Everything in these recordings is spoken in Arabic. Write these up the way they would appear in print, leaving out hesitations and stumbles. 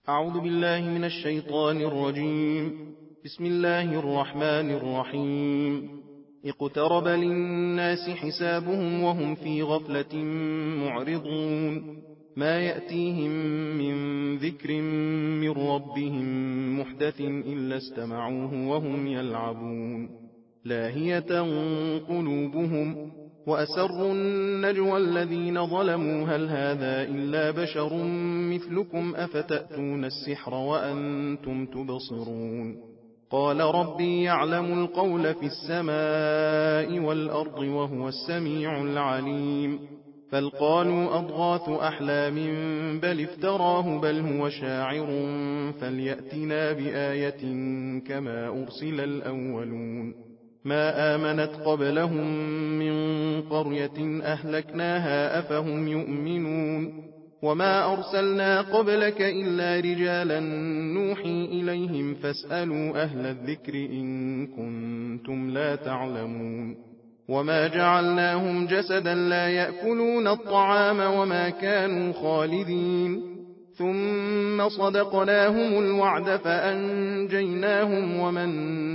أعوذ بالله من الشيطان الرجيم. بسم الله الرحمن الرحيم. اقترب للناس حسابهم وهم في غفلة معرضون. ما يأتيهم من ذكر من ربهم محدث إلا استمعوه وهم يلعبون لاهية قلوبهم وأسروا النجوى الذين ظلموا هل هذا إلا بشر مثلكم أفتأتون السحر وأنتم تبصرون. قال ربي يعلم القول في السماء والأرض وهو السميع العليم. بل قالوا أضغاث أحلام بل افتراه بل هو شاعر فليأتنا بآية كما أرسل الأولون. ما آمنت قبلهم من قرية أهلكناها أفهم يؤمنون. وما أرسلنا قبلك إلا رجالا نوحي إليهم فاسألوا أهل الذكر إن كنتم لا تعلمون. وما جعلناهم جسدا لا يأكلون الطعام وما كانوا خالدين. ثم صدقناهم الوعد فأنجيناهم ومن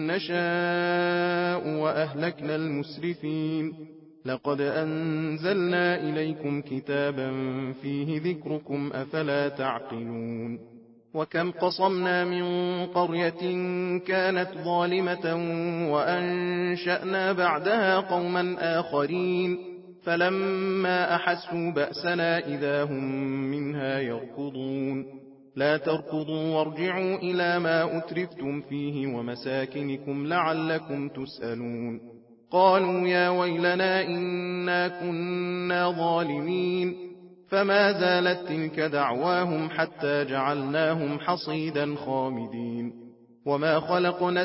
نشاء وأهلكنا المسرفين. لقد أنزلنا إليكم كتابا فيه ذكركم أفلا تعقلون. وكم قصمنا من قرية كانت ظالمة وأنشأنا بعدها قوما آخرين فلما أحسوا بأسنا إذا هم منها يركضون. لا تركضوا وارجعوا إلى ما أترفتم فيه ومساكنكم لعلكم تسألون. قالوا يا ويلنا إنا كنا ظالمين. فما زالت تلك دعواهم حتى جعلناهم حصيدا خامدين. وما خلقنا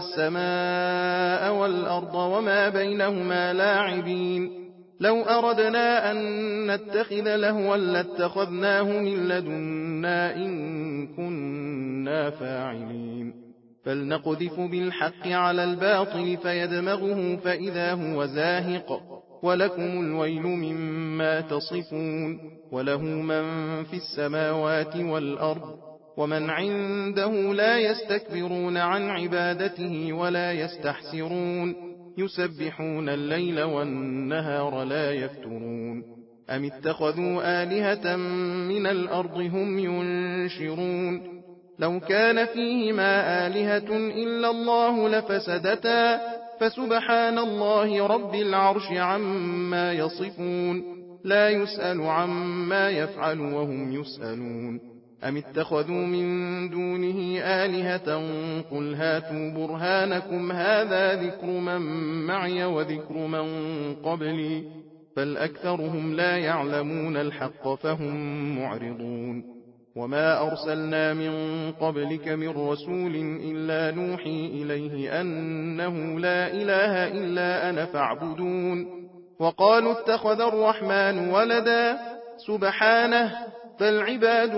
السماء والأرض وما بينهما لاعبين. لو أردنا أن نتخذ لهوا لاتخذناه من لدنا إن كنا فاعلين. فلنقذف بالحق على الباطل فيدمغه فإذا هو زاهق ولكم الويل مما تصفون. وله من في السماوات والأرض ومن عنده لا يستكبرون عن عبادته ولا يستحسرون. يسبحون الليل والنهار لا يفترون. أم اتخذوا آلهة من الأرض هم ينشرون. لو كان فيهما آلهة إلا الله لفسدتا فسبحان الله رب العرش عما يصفون. لا يسأل عما يفعل وهم يسألون. أم اتخذوا من دونه آلهة قل هاتوا برهانكم هذا ذكر من معي وذكر من قبلي بل أكثرهم لا يعلمون الحق فهم معرضون. وما أرسلنا من قبلك من رسول إلا نوحي إليه أنه لا إله إلا أنا فاعبدون. وقالوا اتخذ الرحمن ولدا سبحانه بل عباد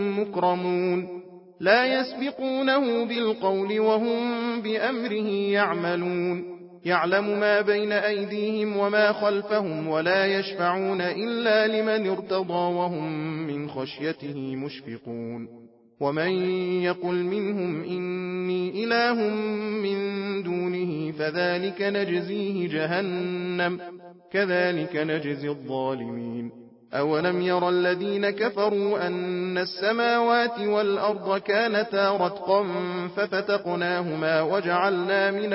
مكرمون لا يسبقونه بالقول وهم بأمره يعملون. يعلم ما بين أيديهم وما خلفهم ولا يشفعون إلا لمن ارتضى وهم من خشيته مشفقون. ومن يقل منهم إني إله من دونه فذلك نجزيه جهنم كذلك نجزي الظالمين. أولم ير الذين كفروا أن السماوات والأرض كانتا رتقا ففتقناهما وجعلنا من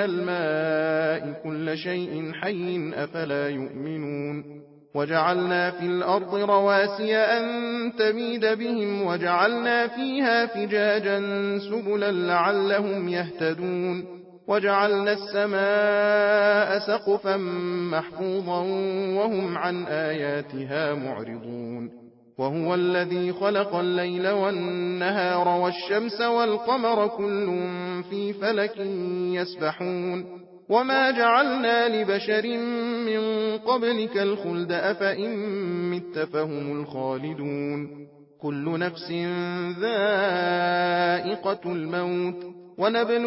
الماء كل شيء حي أفلا يؤمنون. وجعلنا في الأرض رواسي أن تميد بهم وجعلنا فيها فجاجا سبلا لعلهم يهتدون. وجعلنا السماء سقفا محفوظا وهم عن آياتها معرضون. وهو الذي خلق الليل والنهار والشمس والقمر كل في فلك يسبحون. وما جعلنا لبشر من قبلك الخلد أفإن مت فهم الخالدون. كل نفس ذائقة الموت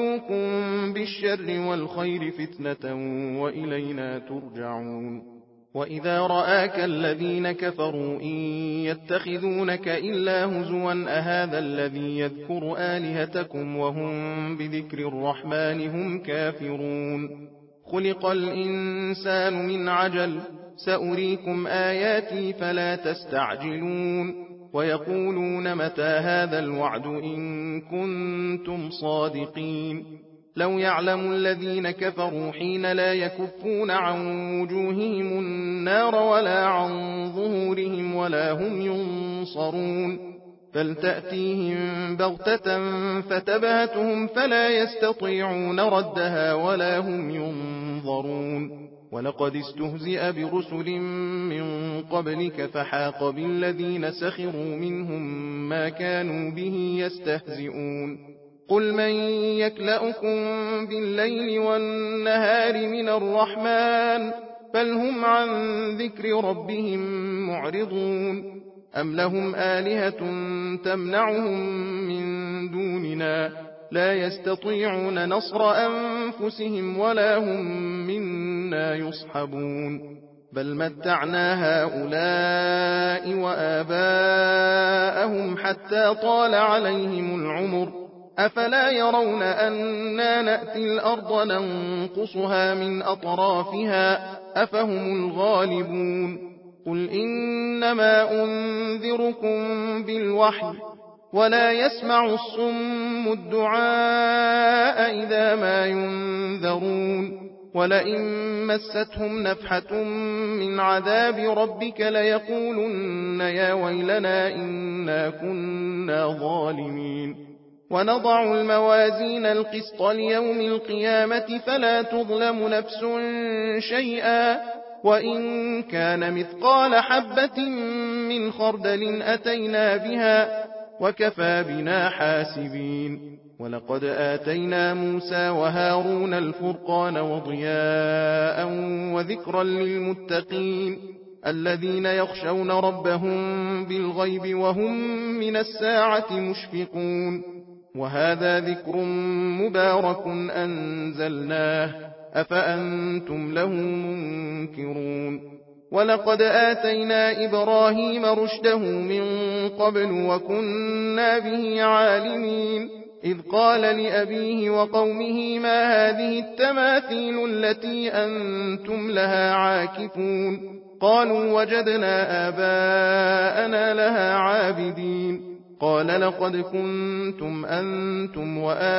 ونبلوكم بالشر والخير فتنة وإلينا ترجعون. وإذا رآك الذين كفروا إن يتخذونك إلا هزوا أهذا الذي يذكر آلهتكم وهم بذكر الرحمن هم كافرون خلق الإنسان من عجل سأريكم آياتي فلا تستعجلون ويقولون متى هذا الوعد إن كنتم صادقين لو يعلم الذين كفروا حين لا يكفون عن وجوههم النار ولا عن ظهورهم ولا هم ينصرون بل تأتيهم بغتة فتبهتهم فلا يستطيعون ردها ولا هم ينظرون ولقد استهزئ برسل من قبلك فحاق بالذين سخروا منهم ما كانوا به يستهزئون قل من يكلأكم بالليل والنهار من الرحمن بل هم عن ذكر ربهم معرضون أم لهم آلهة تمنعهم من دوننا لا يستطيعون نصر أنفسهم ولا هم منا يصحبون بل متعنا هؤلاء وآباءهم حتى طال عليهم العمر أفلا يرون أنا نأتي الأرض ننقصها من أطرافها أفهم الغالبون قل إنما أنذركم بالوحي ولا يسمع الصم الدعاء إذا ما ينذرون ولئن مستهم نفحة من عذاب ربك ليقولن يا ويلنا إنا كنا ظالمين ونضع الموازين القسط ليوم القيامة فلا تظلم نفس شيئا وإن كان مثقال حبة من خردل أتينا بها وكفى بنا حاسبين ولقد آتينا موسى وهارون الفرقان وضياء وذكرا للمتقين الذين يخشون ربهم بالغيب وهم من الساعة مشفقون وهذا ذكر مبارك أنزلناه أفأنتم له منكرون ولقد آتينا إبراهيم رشده من قبل وكنا به عالمين إذ قال لأبيه وقومه ما هذه التماثيل التي أنتم لها عاكفون قالوا وجدنا آباءنا لها عابدين قال لقد كنتم أنتم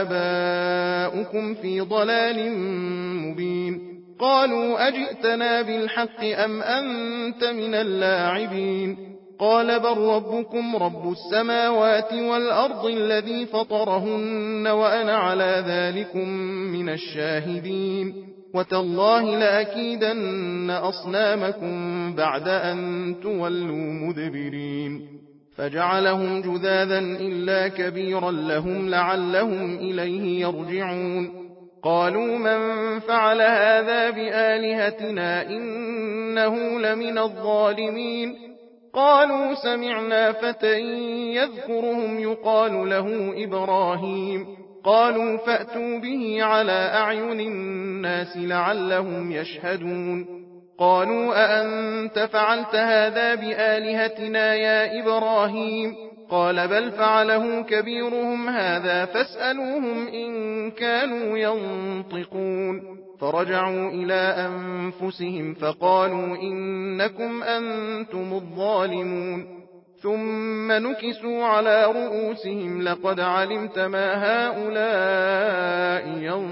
وآباؤكم في ضلال مبين قالوا أجئتنا بالحق أم أنت من اللاعبين قال بل ربكم رب السماوات والأرض الذي فطرهن وأنا على ذلكم من الشاهدين وتالله لأكيدن أصنامكم بعد أن تولوا مدبرين فجعلهم جذاذا إلا كبيرا لهم لعلهم إليه يرجعون قالوا من فعل هذا بآلهتنا إنه لمن الظالمين قالوا سمعنا فتى يذكرهم يقال له إبراهيم قالوا فأتوا به على أعين الناس لعلهم يشهدون قالوا أأنت فعلت هذا بآلهتنا يا إبراهيم قال بل فعله كبيرهم هذا فاسألوهم إن كانوا ينطقون فرجعوا إلى أنفسهم فقالوا إنكم أنتم الظالمون ثم نكسوا على رؤوسهم لقد علمت ما هؤلاء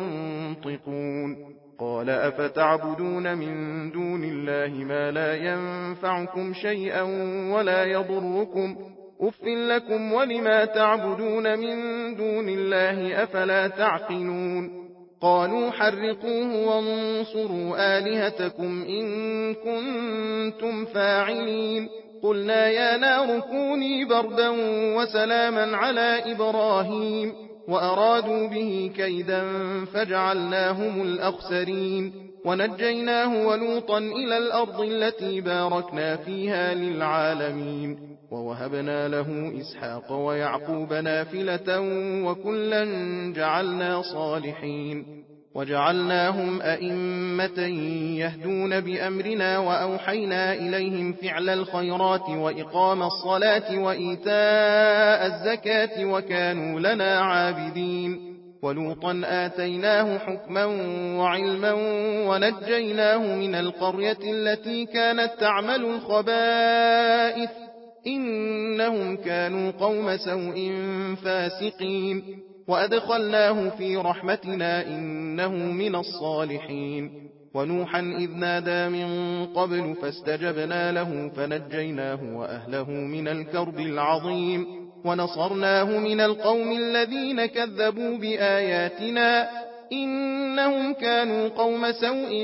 ينطقون قال أفتعبدون من دون الله ما لا ينفعكم شيئا ولا يضركم أف لكم ولما تعبدون من دون الله أفلا تعقلون قالوا حرقوه وانصروا آلهتكم إن كنتم فاعلين قلنا يا نار كوني بردا وسلاما على إبراهيم وأرادوا به كيدا فجعلناهم الأخسرين ونجيناه ولوطا إلى الأرض التي باركنا فيها للعالمين ووهبنا له إسحاق ويعقوب نافلة وكلا جعلنا صالحين وجعلناهم أئمة يهدون بأمرنا وأوحينا إليهم فعل الخيرات وإقام الصلاة وإيتاء الزكاة وكانوا لنا عابدين ولوطا آتيناه حكما وعلما ونجيناه من القرية التي كانت تعمل الخبائث إنهم كانوا قوم سوء فاسقين وأدخلناه في رحمتنا إنه من الصالحين ونوحا إذ نادى من قبل فاستجبنا له فنجيناه وأهله من الكرب العظيم ونصرناه من القوم الذين كذبوا بآياتنا إنهم كانوا قوم سوء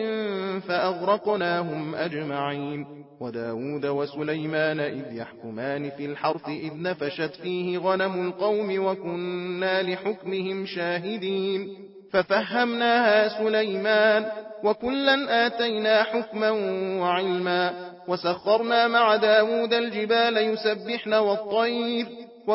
فأغرقناهم أجمعين وداود وسليمان إذ يحكمان في الحرث إذ نفشت فيه غنم القوم وكنا لحكمهم شاهدين ففهمناها سليمان وكلا آتينا حكما وعلما وسخرنا مع داود الجبال يسبحن والطير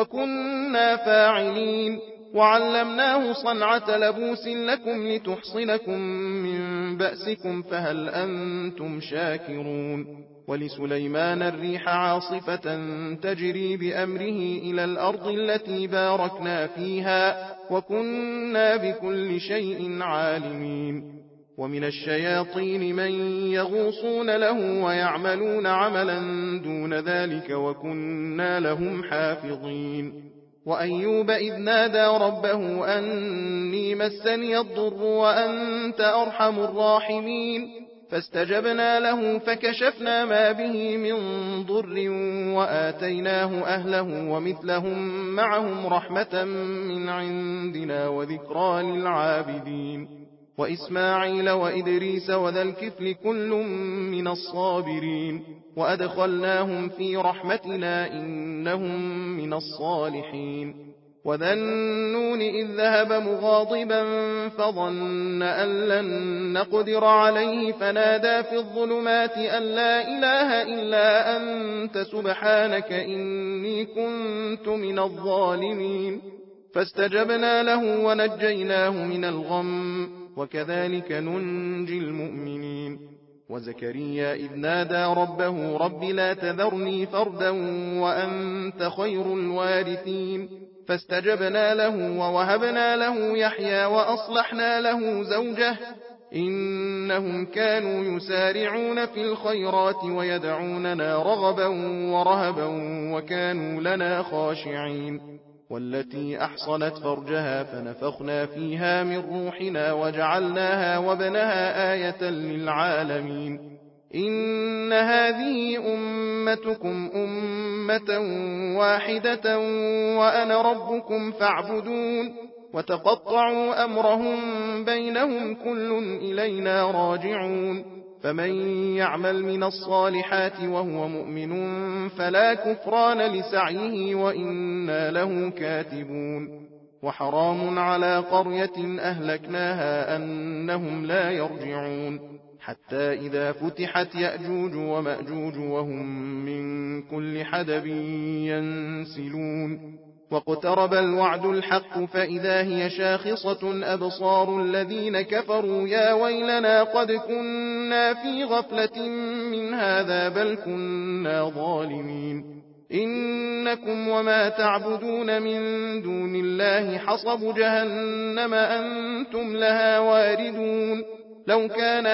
وكنا فاعلين وعلمناه صنعة لبوس لكم لتحصنكم من بأسكم فهل أنتم شاكرون ولسليمان الريح عاصفة تجري بأمره إلى الأرض التي باركنا فيها وكنا بكل شيء عالمين ومن الشياطين من يغوصون له ويعملون عملا دون ذلك وكنا لهم حافظين وأيوب إذ نادى ربه أني مسني الضر وأنت أرحم الراحمين فاستجبنا له فكشفنا ما به من ضر وآتيناه أهله ومثلهم معهم رحمة من عندنا وذكرى للعابدين وإسماعيل وإدريس وذا الكفل كل من الصابرين وأدخلناهم في رحمتنا إنهم من الصالحين وذا النون إذ ذهب مغاضبا فظن أن لن نقدر عليه فنادى في الظلمات أن لا إله إلا أنت سبحانك إني كنت من الظالمين فاستجبنا له ونجيناه من الغم وكذلك ننجي المؤمنين وزكريا إذ نادى ربه رب لا تذرني فردا وأنت خير الوارثين فاستجبنا له ووهبنا له يحيى وأصلحنا له زوجه إنهم كانوا يسارعون في الخيرات ويدعوننا رغبا ورهبا وكانوا لنا خاشعين والتي أحصنت فرجها فنفخنا فيها من روحنا وجعلناها وابنها آية للعالمين إن هذه أمتكم أمة واحدة وأنا ربكم فاعبدون وتقطعوا أمرهم بينهم كل إلينا راجعون فمن يعمل من الصالحات وهو مؤمن فلا كفران لسعيه وإنا له كاتبون وحرام على قرية أهلكناها أنهم لا يرجعون حتى إذا فتحت يأجوج ومأجوج وهم من كل حدب ينسلون واقترب الوعد الحق فإذا هي شاخصة أبصار الذين كفروا يا ويلنا قد كنا في غفلة من هذا بل كنا ظالمين إنكم وما تعبدون من دون الله حصب جهنم أنتم لها واردون لو كان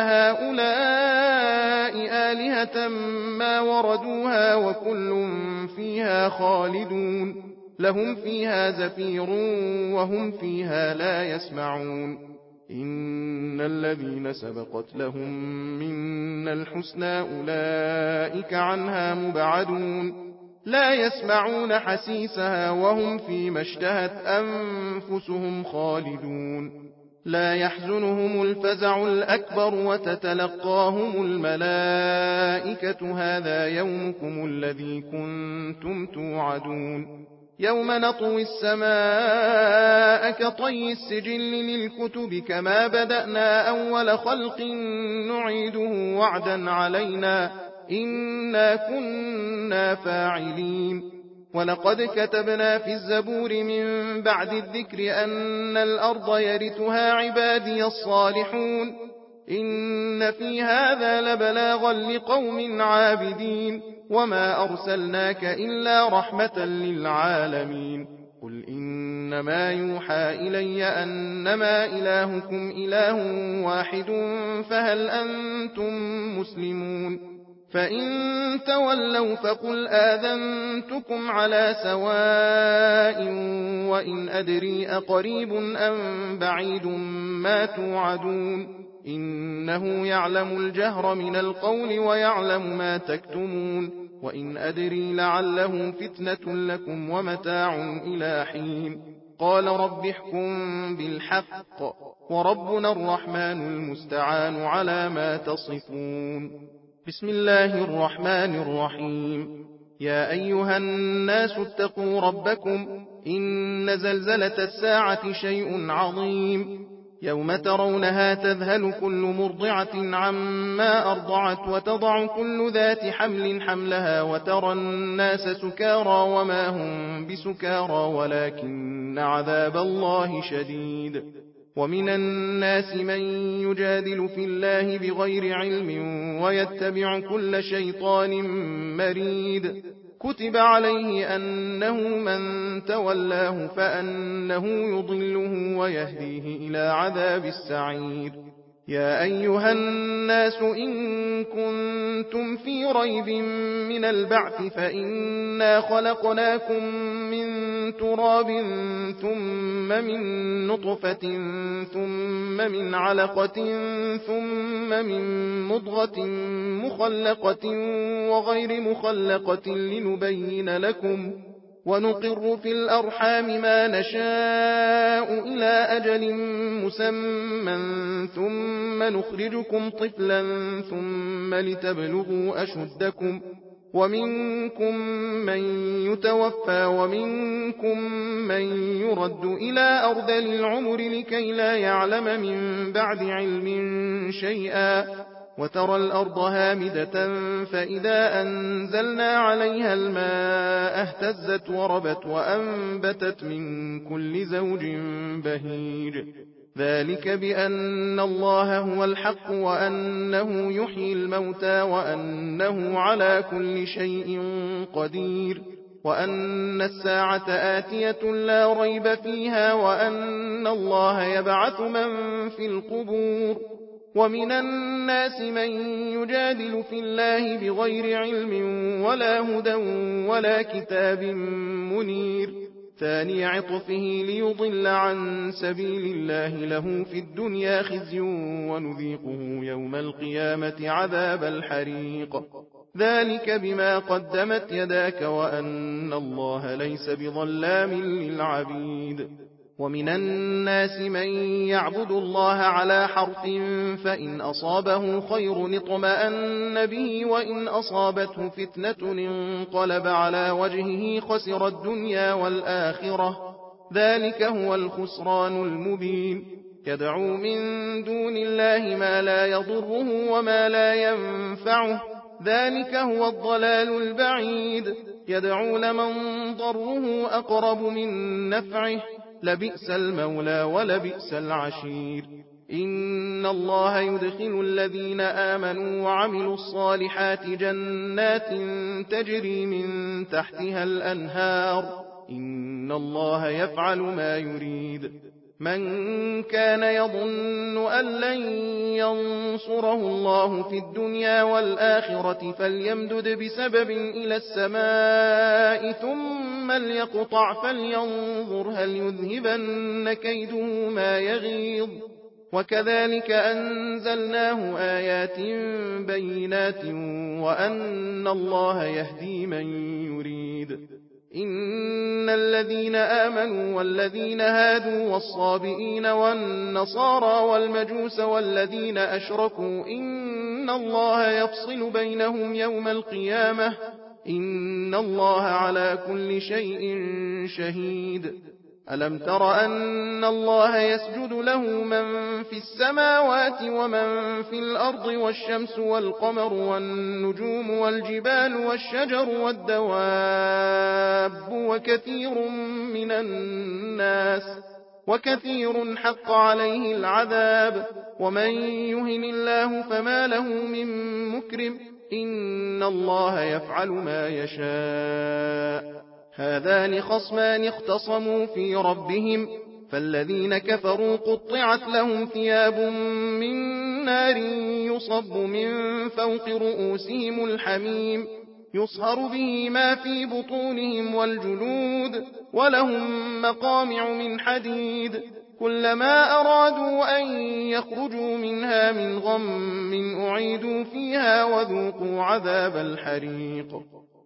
هؤلاء آلهة ما وردوها وكل فيها خالدون لهم فيها زفير وهم فيها لا يسمعون إن الذين سبقت لهم منا الحسنى أولئك عنها مبعدون لا يسمعون حسيسها وهم فيما اشتهت أنفسهم خالدون لا يحزنهم الفزع الأكبر وتتلقاهم الملائكة هذا يومكم الذي كنتم توعدون يوم نطوي السماء كطي السجل للكتب كما بدأنا أول خلق نعيده وعدا علينا إنا كنا فاعلين ولقد كتبنا في الزبور من بعد الذكر أن الأرض يرثها عبادي الصالحون إن في هذا لبلاغا لقوم عابدين وما أرسلناك إلا رحمة للعالمين قل إنما يوحى إلي أنما إلهكم إله واحد فهل أنتم مسلمون فإن تولوا فقل آذنتكم على سواء وإن أدري أقريب أم بعيد ما توعدون إنه يعلم الجهر من القول ويعلم ما تكتمون وإن أدري لعله فتنة لكم ومتاع إلى حين قال رب احكم بالحق وربنا الرحمن المستعان على ما تصفون بسم الله الرحمن الرحيم يا أيها الناس اتقوا ربكم إن زلزلة الساعة شيء عظيم يوم ترونها تذهل كل مرضعة عما أرضعت وتضع كل ذات حمل حملها وترى الناس سكارى وما هم بسكارى ولكن عذاب الله شديد ومن الناس من يجادل في الله بغير علم ويتبع كل شيطان مريد كتب عليه أنه من تولاه فأنه يضله ويهديه إلى عذاب السعير يا أيها الناس إن كنتم في ريب من البعث فإنا خلقناكم من تراب ثم من نطفة ثم من علقة ثم من مضغة مخلقة وغير مخلقة لنبين لكم ونقر في الأرحام ما نشاء إلى أجل مسمى ثم نخرجكم طفلا ثم لتبلغوا أشدكم ومنكم من يتوفى ومنكم من يرد إلى أرذل العمر لكي لا يعلم من بعد علم شيئا وترى الأرض هامدة فإذا أنزلنا عليها الماء اهتزت وربت وأنبتت من كل زوج بهيج ذلك بأن الله هو الحق وأنه يحيي الموتى وأنه على كل شيء قدير وأن الساعة آتية لا ريب فيها وأن الله يبعث من في القبور ومن الناس من يجادل في الله بغير علم ولا هدى ولا كتاب منير ثاني عطفه ليضل عن سبيل الله له في الدنيا خزي ونذيقه يوم القيامة عذاب الحريق ذلك بما قدمت يداك وأن الله ليس بظلام للعبيد ومن الناس من يعبد الله على حرف فإن أصابه خير اطمأن به وإن أصابته فتنة انقلب على وجهه خسر الدنيا والآخرة ذلك هو الخسران المبين يدعو من دون الله ما لا يضره وما لا ينفعه ذلك هو الضلال البعيد يدعو لمن ضره أقرب من نفعه لبئس المولى ولبئس العشير إن الله يدخل الذين آمنوا وعملوا الصالحات جنات تجري من تحتها الأنهار إن الله يفعل ما يريد من كان يظن أن لن ينصره الله في الدنيا والآخرة فليمدد بسبب إلى السماء ثم ليقطع فلينظر هل يذهبن كيده ما يغيظ وكذلك أنزلناه آيات بينات وأن الله يهدي من يريد إن الذين آمنوا والذين هادوا والصابئين والنصارى والمجوس والذين أشركوا إن الله يفصل بينهم يوم القيامة إن الله على كل شيء شهيد ألم تر أن الله يسجد له من في السماوات ومن في الأرض والشمس والقمر والنجوم والجبال والشجر والدواب وكثير حق عليه العذاب ومن يهن الله فما له من مكرم إن الله يفعل ما يشاء هذان خصمان اختصموا في ربهم فالذين كفروا قطعت لهم ثياب من نار يصب من فوق رؤوسهم الحميم يصهر به ما في بطونهم والجلود ولهم مقامع من حديد كلما أرادوا أن يخرجوا منها من غم أعيدوا فيها وذوقوا عذاب الحريق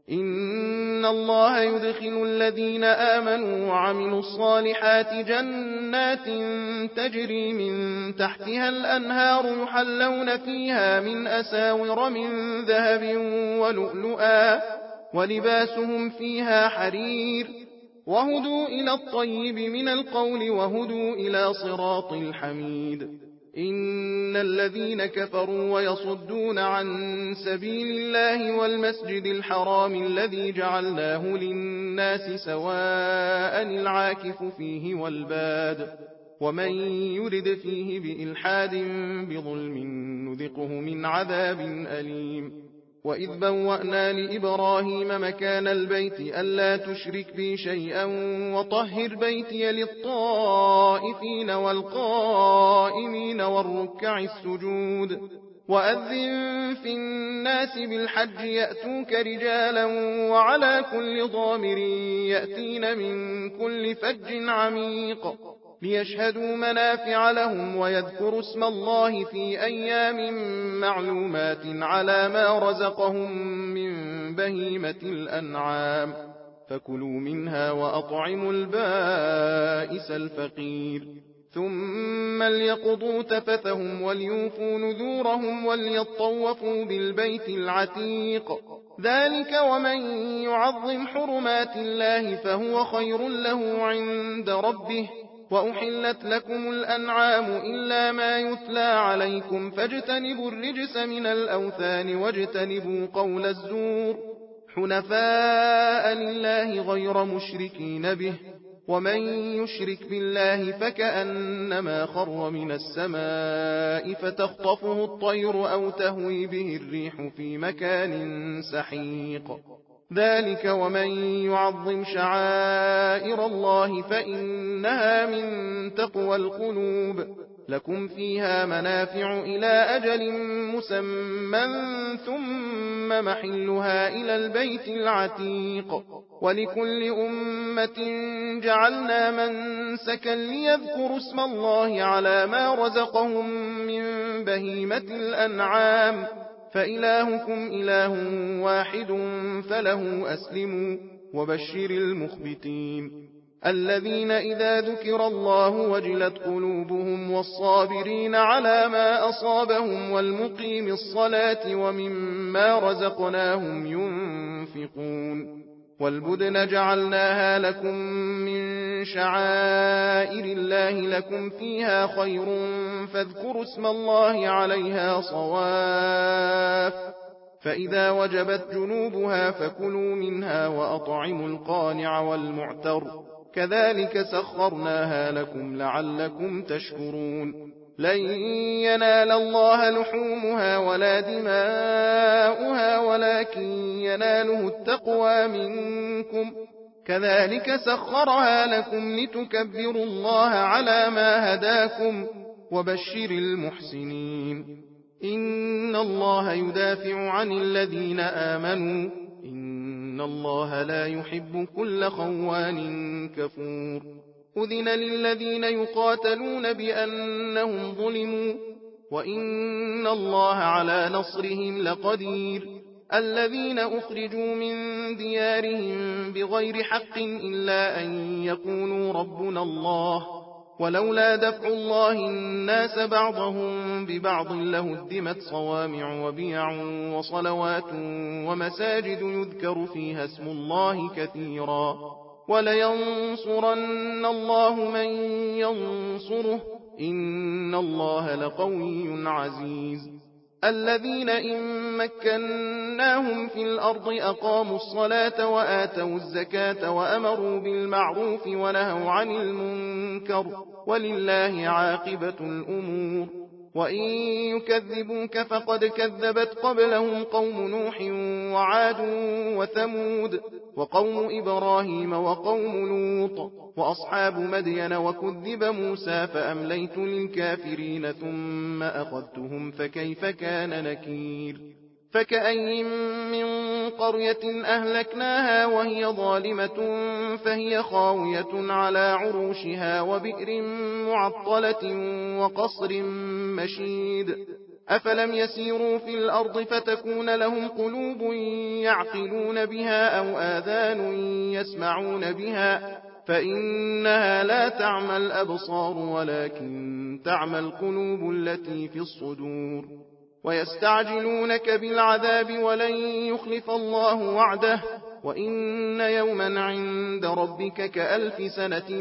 إن الله يدخل الذين آمنوا وعملوا الصالحات جنات تجري من تحتها الأنهار يحلون فيها من أساور من ذهب ولؤلؤا ولباسهم فيها حرير وهدوا إلى الطيب من القول وهدوا إلى صراط الحميد إن الذين كفروا ويصدون عن سبيل الله والمسجد الحرام الذي جعلناه للناس سواء العاكف فيه والباد ومن يرد فيه بإلحاد بظلم نذقه من عذاب أليم وإذ بوأنا لإبراهيم مكان البيت ألا تشرك بي شيئا وطهر بيتي للطائفين والقائمين والركع السجود وأذن في الناس بالحج يأتوك رجالا وعلى كل ضامر يأتين من كل فج عميق ليشهدوا منافع لهم ويذكروا اسم الله في أيام معلومات على ما رزقهم من بهيمة الأنعام فكلوا منها وأطعموا البائس الفقير ثم ليقضوا تفثهم وليوفوا نذورهم وليطوفوا بالبيت العتيق ذلك ومن يعظم حرمات الله فهو خير له عند ربه وأحلت لكم الأنعام إلا ما يتلى عليكم فاجتنبوا الرجس من الأوثان واجتنبوا قول الزور حنفاء لله غير مشركين به ومن يشرك بالله فكأنما خر من السماء فتخطفه الطير أو تهوي به الريح في مكان سحيق ذلك ومن يعظم شعائر الله فإنها من تقوى القلوب لكم فيها منافع إلى أجل مسمى ثم محلها إلى البيت العتيق ولكل أمة جعلنا منسكا ليذكروا اسم الله على ما رزقهم من بهيمة الأنعام فإلهكم إله واحد فله أسلموا وبشر المخبتين الذين إذا ذكر الله وجلت قلوبهم والصابرين على ما أصابهم والمقيم الصلاة ومما رزقناهم ينفقون والبدن جعلناها لكم من شعائر الله لكم فيها خير فاذكروا اسم الله عليها صواف فإذا وجبت جنوبها فكلوا منها وأطعموا القانع والمعتر كذلك سخرناها لكم لعلكم تشكرون لن ينال الله لحومها ولا دماؤها ولكن يناله التقوى منكم كذلك سخرها لكم لتكبروا الله على ما هداكم وبشر المحسنين إن الله يدافع عن الذين آمنوا إن الله لا يحب كل خوان كفور أذن للذين يقاتلون بأنهم ظلموا وإن الله على نصرهم لقدير الذين أخرجوا من ديارهم بغير حق إلا أن يقولوا ربنا الله ولولا دفع الله الناس بعضهم ببعض لهدمت صوامع وبيع وصلوات ومساجد يذكر فيها اسم الله كثيرا ولينصرن الله من ينصره إن الله لقوي عزيز الذين إن مكناهم في الأرض أقاموا الصلاة وآتوا الزكاة وأمروا بالمعروف ونهوا عن المنكر ولله عاقبة الأمور وإن يكذبوك فقد كذبت قبلهم قوم نوح وعاد وثمود وقوم إبراهيم وقوم لوط وأصحاب مدين وكذب موسى فأمليت للكافرين ثم أخذتهم فكيف كان نكير فكأين من قرية أهلكناها وهي ظالمة فهي خاوية على عروشها وبئر معطلة وقصر مشيد أفلم يسيروا في الأرض فتكون لهم قلوب يعقلون بها أو آذان يسمعون بها فإنها لا تعمى الأبصار ولكن تعمى القلوب التي في الصدور ويستعجلونك بالعذاب ولن يخلف الله وعده وإن يوما عند ربك كألف سنة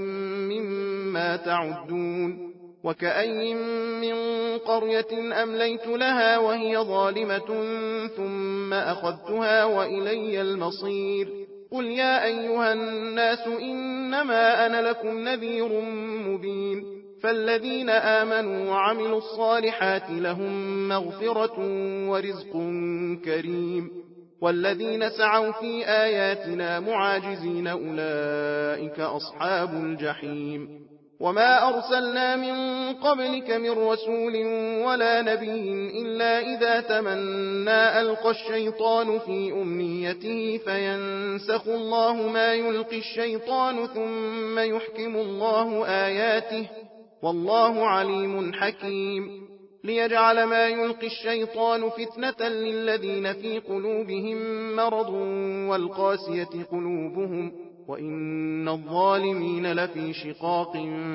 مما تعدون وكأين من قرية أمليت لها وهي ظالمة ثم أخذتها وإلي المصير قل يا أيها الناس إنما أنا لكم نذير مبين فالذين آمنوا وعملوا الصالحات لهم مغفرة ورزق كريم والذين سعوا في آياتنا معاجزين أولئك أصحاب الجحيم وما أرسلنا من قبلك من رسول ولا نبي إلا إذا تمنى ألقى الشيطان في أمنيته فينسخ الله ما يلقي الشيطان ثم يحكم الله آياته والله عليم حكيم ليجعل ما يلقي الشيطان فتنة للذين في قلوبهم مرض والقاسية قلوبهم وإن الظالمين لفي شقاق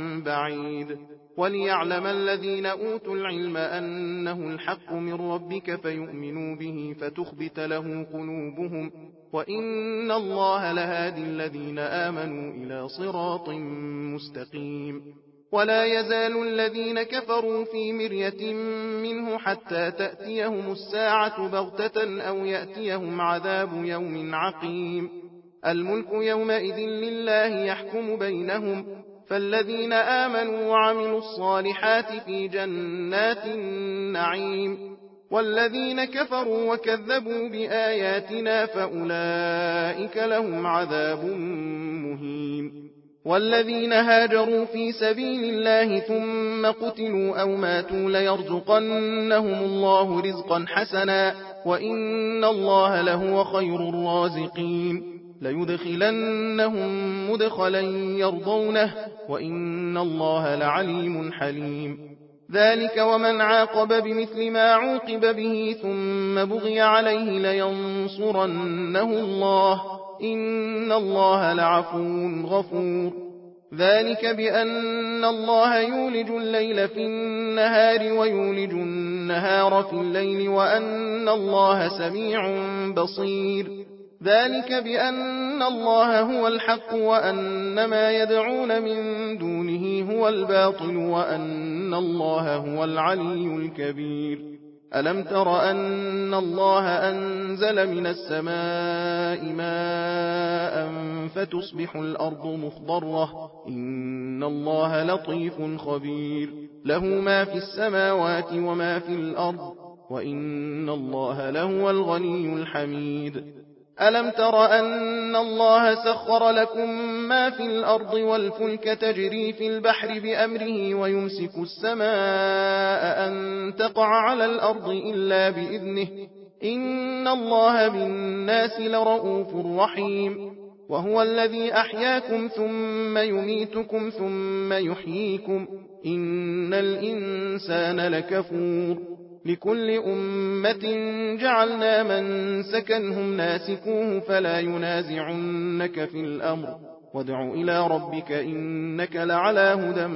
بعيد وليعلم الذين أوتوا العلم أنه الحق من ربك فيؤمنوا به فتخبت له قلوبهم وإن الله لهادي الذين آمنوا إلى صراط مستقيم ولا يزال الذين كفروا في مرية منه حتى تأتيهم الساعة بغتة أو يأتيهم عذاب يوم عقيم الملك يومئذ لله يحكم بينهم فالذين آمنوا وعملوا الصالحات في جنات النعيم والذين كفروا وكذبوا بآياتنا فأولئك لهم عذاب مهين والذين هاجروا في سبيل الله ثم قتلوا أو ماتوا ليرزقنهم الله رزقا حسنا وإن الله لهو خير الرازقين ليدخلنهم مدخلا يرضونه وإن الله لعليم حليم ذلك ومن عاقب بمثل ما عوقب به ثم بغي عليه لينصرنه الله إن الله لعفو غفور ذلك بأن الله يولج الليل في النهار ويولج النهار في الليل وأن الله سميع بصير ذلك بأن الله هو الحق وأن ما يدعون من دونه هو الباطل وأن الله هو العلي الكبير ألم تر أن الله أنزل من السماء ماء فتصبح الأرض مخضرة إن الله لطيف خبير له ما في السماوات وما في الأرض وإن الله لهو الغني الحميد ألم تر أن الله سخر لكم ما في الأرض والفلك تجري في البحر بأمره ويمسك السماء أن تقع على الأرض إلا بإذنه إن الله بالناس لرؤوف رحيم وهو الذي أحياكم ثم يميتكم ثم يحييكم إن الإنسان لكفور لكل أمة جعلنا من سكنهم ناسكوه فلا ينازعنك في الأمر وادع إلى ربك إنك لعلى هدى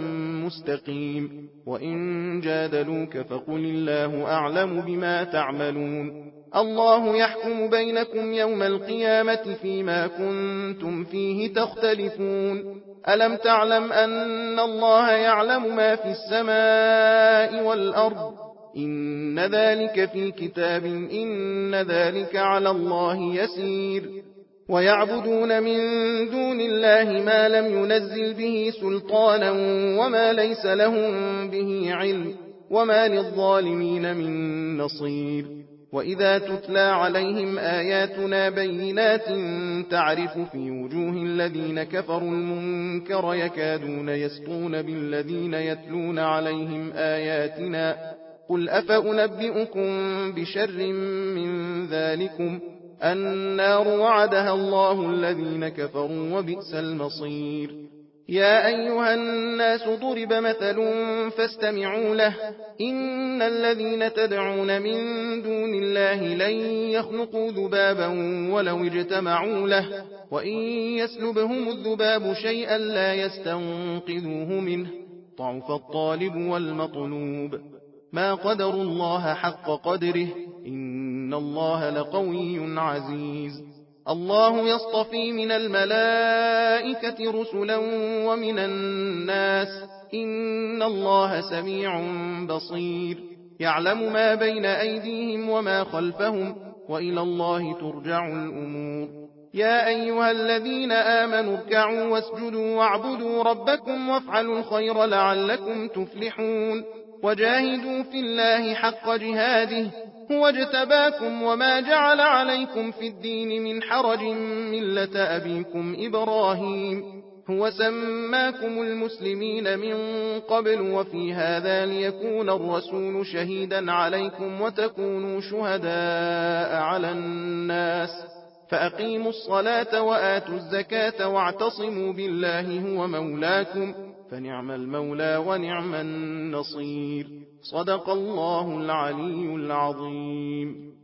مستقيم وإن جادلوك فقل الله أعلم بما تعملون الله يحكم بينكم يوم القيامة فيما كنتم فيه تختلفون ألم تعلم أن الله يعلم ما في السماء والأرض إن ذلك في كتاب إن ذلك على الله يسير ويعبدون من دون الله ما لم ينزل به سلطانا وما ليس لهم به علم وما للظالمين من نصير وإذا تتلى عليهم آياتنا بينات تعرف في وجوه الذين كفروا المنكر يكادون يسطون بالذين يتلون عليهم آياتنا قل أفأنبئكم بشر من ذلكم النار وعدها الله الذين كفروا وبئس المصير يا أيها الناس ضرب مثل فاستمعوا له إن الذين تدعون من دون الله لن يخلقوا ذبابا ولو اجتمعوا له وإن يسلبهم الذباب شيئا لا يستنقذوه منه ضعف الطالب والمطلوب ما قدروا الله حق قدره إن الله لقوي عزيز الله يصطفي من الملائكة رسلا ومن الناس إن الله سميع بصير يعلم ما بين أيديهم وما خلفهم وإلى الله ترجع الأمور يا أيها الذين آمنوا اركعوا واسجدوا واعبدوا ربكم وافعلوا الخير لعلكم تفلحون وجاهدوا في الله حق جهاده هو اجتباكم وما جعل عليكم في الدين من حرج ملة أبيكم إبراهيم هو سماكم المسلمين من قبل وفي هذا ليكون الرسول شهيدا عليكم وتكونوا شهداء على الناس فأقيموا الصلاة وآتوا الزكاة واعتصموا بالله هو مولاكم فنعم المولى ونعم النصير صدق الله العلي العظيم.